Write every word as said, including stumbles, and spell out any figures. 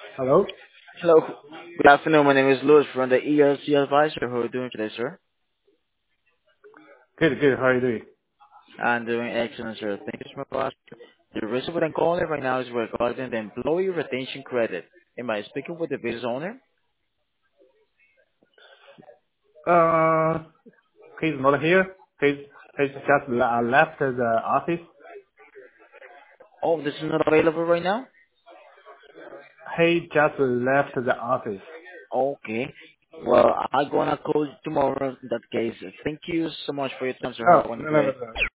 Hello? Hello. Good afternoon. My name is Louis from the E L C Advisor. How are you doing today, sir? Good, good. How are you doing? I'm doing excellent, sir. Thank you so much for asking. The reason what I'm calling right now is regarding the employee retention credit. Am I speaking with the business owner? Uh, he's not here. He's, he's just le- uh, left the office. Oh, this is not available right now? He just left the office. Okay. Well, I'm gonna call you tomorrow in that case. Thank you so much for your time, sir. Oh, Have a no, wonderful no, no, day. no.